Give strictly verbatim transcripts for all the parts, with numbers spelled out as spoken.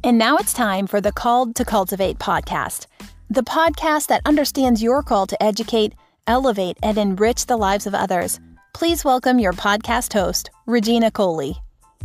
And now it's time for the Called to Cultivate podcast, the podcast that understands your call to educate, elevate, and enrich the lives of others. Please welcome your podcast host, Regina Coley.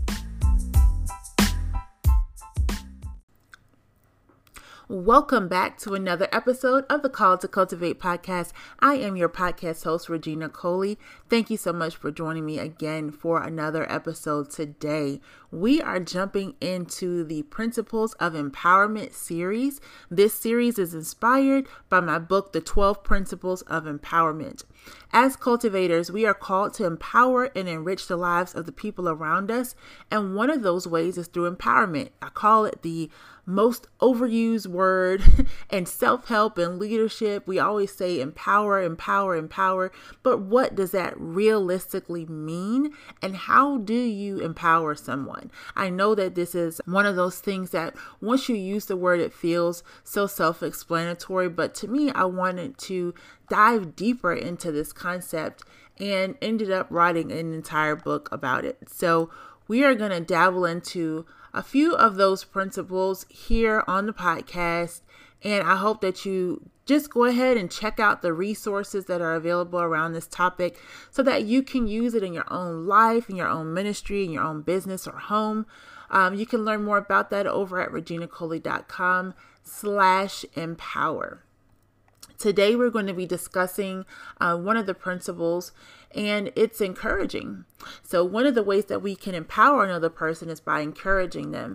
Welcome back to another episode of the Call to Cultivate podcast. I am your podcast host, Regina Coley. Thank you so much for joining me again for another episode today. We are jumping into the Principles of Empowerment series. This series is inspired by my book, The twelve Principles of Empowerment. As cultivators, we are called to empower and enrich the lives of the people around us. And one of those ways is through empowerment. I call it the most overused word and self-help and leadership. We always say empower, empower, empower. But what does that realistically mean? And how do you empower someone? I know that this is one of those things that once you use the word, it feels so self-explanatory. But to me, I wanted to dive deeper into this concept and ended up writing an entire book about it. So we are going to dabble into a few of those principles here on the podcast. And I hope that you just go ahead and check out the resources that are available around this topic so that you can use it in your own life, in your own ministry, in your own business or home. Um, you can learn more about that over at reginacoley.com slash empower. Today, we're going to be discussing uh, one of the principles, and it's encouraging. So one of the ways that we can empower another person is by encouraging them.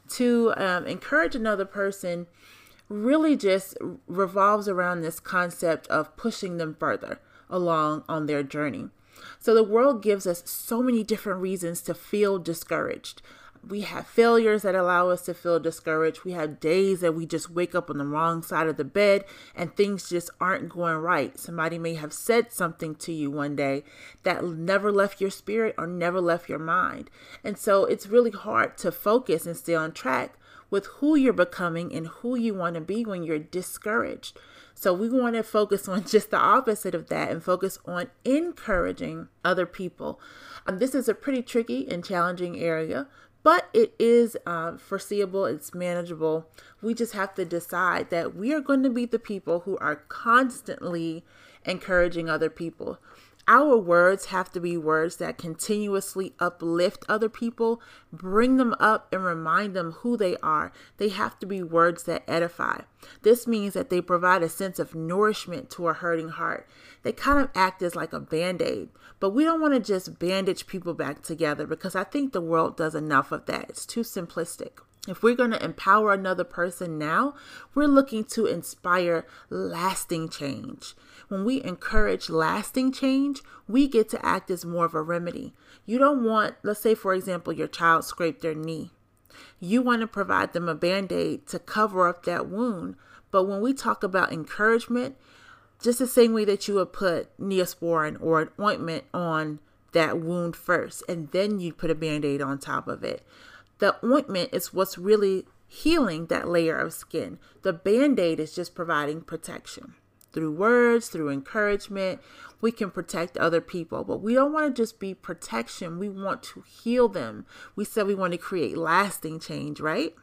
To um, encourage another person really just revolves around this concept of pushing them further along on their journey. So the world gives us so many different reasons to feel discouraged. We have failures that allow us to feel discouraged. We have days that we just wake up on the wrong side of the bed and things just aren't going right. Somebody may have said something to you one day that never left your spirit or never left your mind. And so it's really hard to focus and stay on track with who you're becoming and who you want to be when you're discouraged. So we want to focus on just the opposite of that and focus on encouraging other people. Um, this is a pretty tricky and challenging area, but it is uh, foreseeable, it's manageable. We just have to decide that we are going to be the people who are constantly encouraging other people. Our words have to be words that continuously uplift other people, bring them up and remind them who they are. They have to be words that edify. This means that they provide a sense of nourishment to a hurting heart. They kind of act as like a Band-Aid, but we don't want to just bandage people back together because I think the world does enough of that. It's too simplistic. If we're going to empower another person now, we're looking to inspire lasting change. When we encourage lasting change, we get to act as more of a remedy. You don't want, let's say, for example, your child scraped their knee. You want to provide them a Band-Aid to cover up that wound. But when we talk about encouragement, just the same way that you would put Neosporin or an ointment on that wound first, and then you put a Band-Aid on top of it. The ointment is what's really healing that layer of skin. The Band-Aid is just providing protection. Through words, through encouragement, we can protect other people. But we don't want to just be protection. We want to heal them. We said we want to create lasting change, right?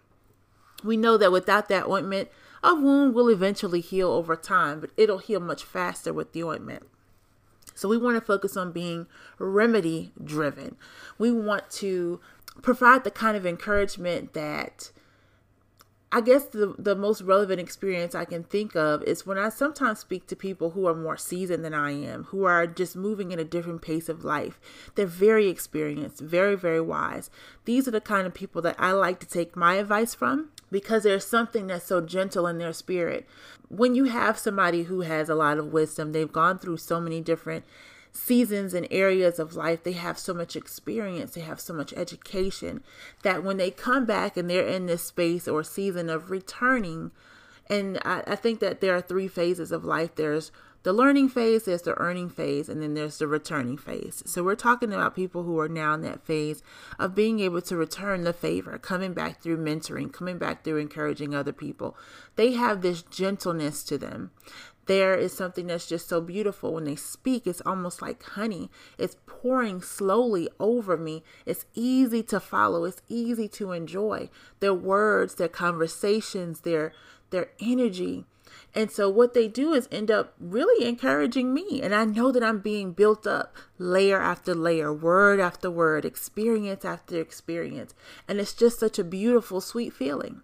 We know that without that ointment, a wound will eventually heal over time, but it'll heal much faster with the ointment. So we want to focus on being remedy driven. We want to provide the kind of encouragement that I guess the, the most relevant experience I can think of is when I sometimes speak to people who are more seasoned than I am, who are just moving in a different pace of life. They're very experienced, very, very wise. These are the kind of people that I like to take my advice from because there's something that's so gentle in their spirit. When you have somebody who has a lot of wisdom, they've gone through so many different seasons and areas of life, they have so much experience, they have so much education that when they come back and they're in this space or season of returning, and I, I think that there are three phases of life. There's the learning phase, there's the earning phase, and then there's the returning phase. So we're talking about people who are now in that phase of being able to return the favor, coming back through mentoring, coming back through encouraging other people. They have this gentleness to them there is something that's just so beautiful. When they speak, it's almost like honey. It's pouring slowly over me. It's easy to follow. It's easy to enjoy. Their words, their conversations, their their energy. And so what they do is end up really encouraging me. And I know that I'm being built up layer after layer, word after word, experience after experience. And it's just such a beautiful, sweet feeling.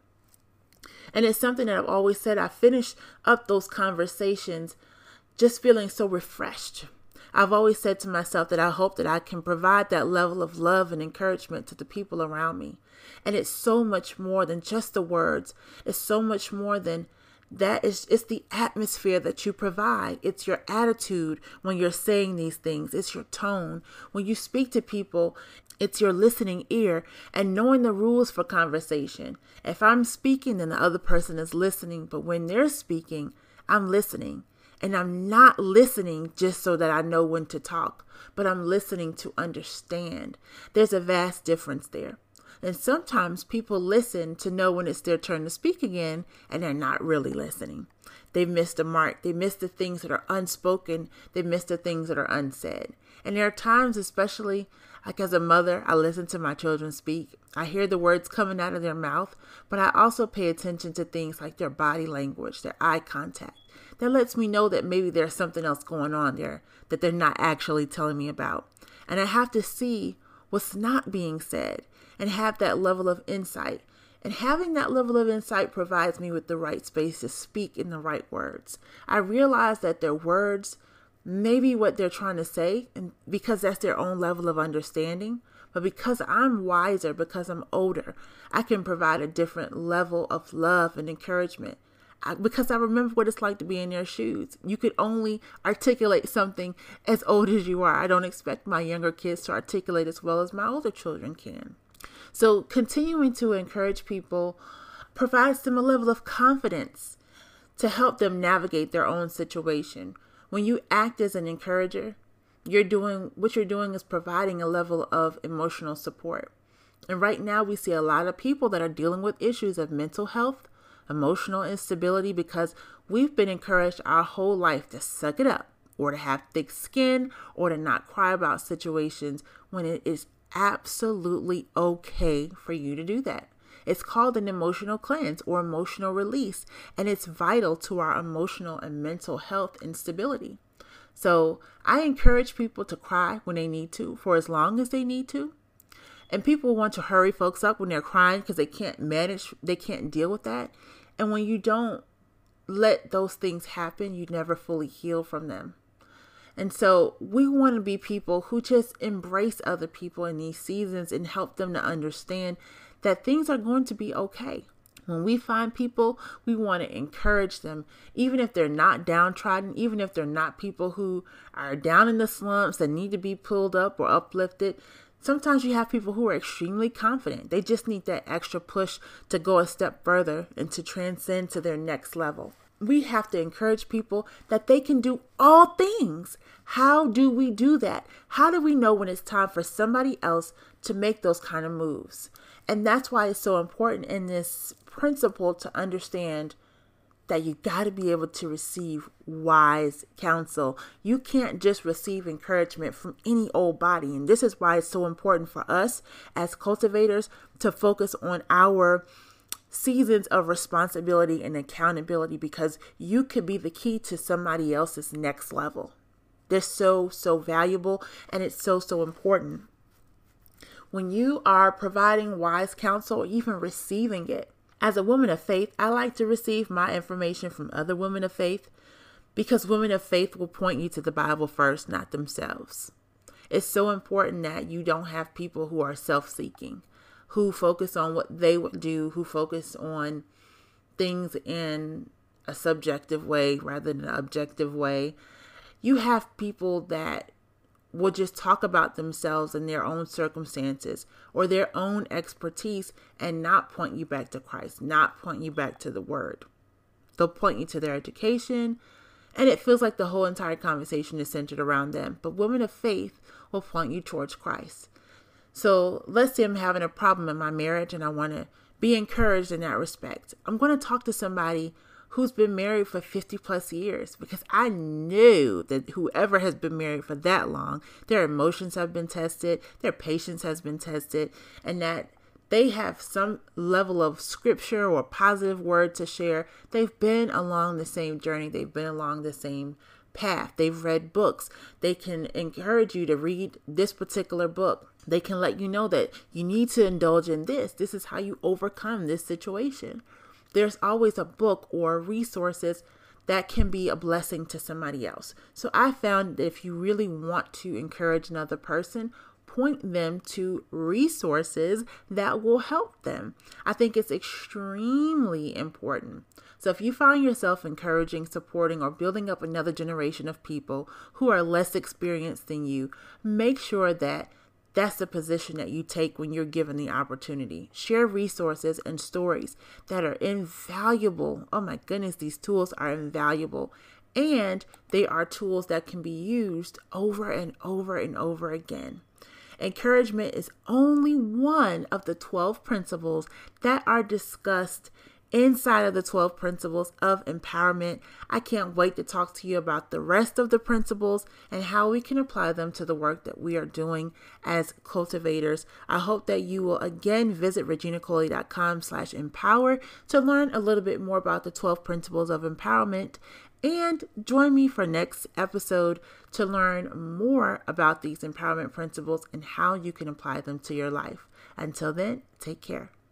And it's something that I've always said. I finish up those conversations just feeling so refreshed. I've always said to myself that I hope that I can provide that level of love and encouragement to the people around me. And it's so much more than just the words. It's so much more than that. Is it's the atmosphere that you provide. It's your attitude when you're saying these things. It's your tone. When you speak to people, it's your listening ear and knowing the rules for conversation. If I'm speaking, then the other person is listening. But when they're speaking, I'm listening. And I'm not listening just so that I know when to talk, but I'm listening to understand. There's a vast difference there. And sometimes people listen to know when it's their turn to speak again, and they're not really listening. They've missed the mark. They missed the things that are unspoken. They missed the things that are unsaid. And there are times, especially like as a mother, I listen to my children speak. I hear the words coming out of their mouth, but I also pay attention to things like their body language, their eye contact. That lets me know that maybe there's something else going on there that they're not actually telling me about. And I have to see what's not being said and have that level of insight. And having that level of insight provides me with the right space to speak in the right words. I realize that their words may be what they're trying to say, and because that's their own level of understanding. But because I'm wiser, because I'm older, I can provide a different level of love and encouragement. I, because I remember what it's like to be in their shoes. You could only articulate something as old as you are. I don't expect my younger kids to articulate as well as my older children can. So continuing to encourage people provides them a level of confidence to help them navigate their own situation. When you act as an encourager, you're doing what you're doing is providing a level of emotional support. And right now we see a lot of people that are dealing with issues of mental health, emotional instability, because we've been encouraged our whole life to suck it up or to have thick skin or to not cry about situations when it is absolutely okay for you to do that. It's called an emotional cleanse or emotional release, and it's vital to our emotional and mental health and stability. So I encourage people to cry when they need to, for as long as they need to. And people want to hurry folks up when they're crying because they can't manage, they can't deal with that. And when you don't let those things happen, you never fully heal from them. And so we want to be people who just embrace other people in these seasons and help them to understand that things are going to be okay. When we find people, we want to encourage them, even if they're not downtrodden, even if they're not people who are down in the slumps that need to be pulled up or uplifted. Sometimes you have people who are extremely confident. They just need that extra push to go a step further and to transcend to their next level. We have to encourage people that they can do all things. How do we do that? How do we know when it's time for somebody else to make those kind of moves? And that's why it's so important in this principle to understand that you got to be able to receive wise counsel. You can't just receive encouragement from any old body. And this is why it's so important for us as cultivators to focus on our seasons of responsibility and accountability, because you could be the key to somebody else's next level. They're so, so valuable, and it's so, so important. When you are providing wise counsel or even receiving it, as a woman of faith, I like to receive my information from other women of faith, because women of faith will point you to the Bible first, not themselves. It's so important that you don't have people who are self-seeking, who focus on what they would do, who focus on things in a subjective way rather than an objective way. You have people that will just talk about themselves and their own circumstances or their own expertise and not point you back to Christ, not point you back to the Word. They'll point you to their education, and it feels like the whole entire conversation is centered around them. But women of faith will point you towards Christ. So let's say I'm having a problem in my marriage and I want to be encouraged in that respect. I'm going to talk to somebody who's been married for fifty plus years, because I know that whoever has been married for that long, their emotions have been tested, their patience has been tested, and that they have some level of scripture or positive word to share. They've been along the same journey. They've been along the same path. They've read books. They can encourage you to read this particular book. They can let you know that you need to indulge in this. This is how you overcome this situation. There's always a book or resources that can be a blessing to somebody else. So I found that if you really want to encourage another person, point them to resources that will help them. I think it's extremely important. So if you find yourself encouraging, supporting, or building up another generation of people who are less experienced than you, make sure that that's the position that you take when you're given the opportunity. Share resources and stories that are invaluable. Oh my goodness, these tools are invaluable. And they are tools that can be used over and over and over again. Encouragement is only one of the twelve principles that are discussed inside of the twelve principles of empowerment. I can't wait to talk to you about the rest of the principles and how we can apply them to the work that we are doing as cultivators. I hope that you will again visit regina coley dot com slash empower to learn a little bit more about the twelve principles of empowerment, and join me for next episode to learn more about these empowerment principles and how you can apply them to your life. Until then, take care.